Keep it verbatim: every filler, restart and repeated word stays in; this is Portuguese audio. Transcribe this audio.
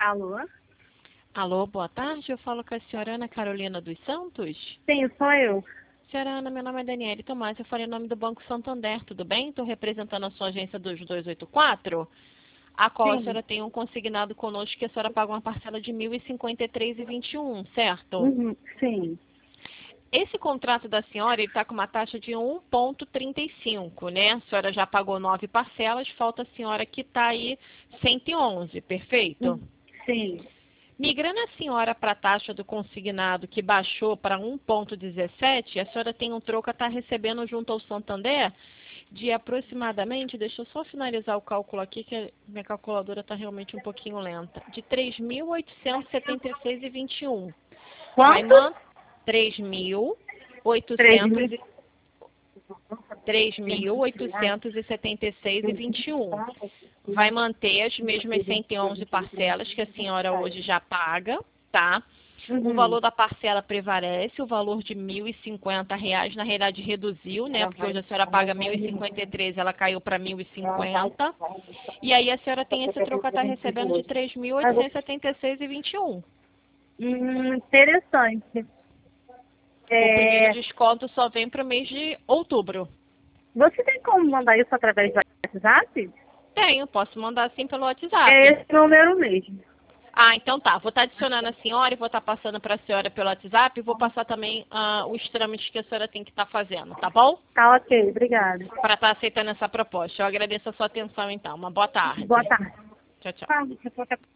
Alô? Alô, boa tarde. Eu falo com a senhora Ana Carolina dos Santos. Sim, sou eu. Senhora Ana, meu nome é Daniele Tomás, eu falo em nome do Banco Santander, tudo bem? Estou representando a sua agência dos dois oito quatro, a qual a Sim. senhora tem um consignado conosco que a senhora paga uma parcela de mil e cinquenta e três reais e vinte e um, certo? Uhum, sim. Esse contrato da senhora está com uma taxa de um vírgula trinta e cinco, né? A senhora já pagou nove parcelas, falta a senhora quitar aí cento e onze, perfeito? Uhum, sim. Migrando a senhora para a taxa do consignado que baixou para um vírgula dezessete, a senhora tem um troco a estar recebendo junto ao Santander de aproximadamente, deixa eu só finalizar o cálculo aqui, que minha calculadora está realmente um pouquinho lenta, de três mil oitocentos e setenta e seis reais e vinte e um. Vai Quanto? manter três mil Três oitocentos mil. e três mil oitocentos e setenta e seis reais e vinte e um. Vai manter as mesmas cento e onze parcelas que a senhora hoje já paga, tá? O Uhum. valor da parcela prevalece, o valor de mil e cinquenta reais, na realidade reduziu, né? Porque hoje a senhora paga mil e cinquenta e três, ela caiu para mil e cinquenta. E aí a senhora tem esse troco a estar recebendo de três mil oitocentos e setenta e seis reais e vinte e um. Hum, interessante. O primeiro É, desconto só vem para o mês de outubro. você tem como mandar isso através do WhatsApp? Tenho, posso mandar assim pelo É WhatsApp. esse número mesmo. Ah, então tá. Vou estar adicionando a senhora e vou estar passando para a senhora pelo WhatsApp e vou passar também ah, os trâmites que a senhora tem que estar fazendo, tá bom? Tá ok, obrigada. Para estar aceitando essa proposta. Eu agradeço a sua atenção então. Uma boa Boa tarde. tarde. Tchau, tchau. Ah, você pode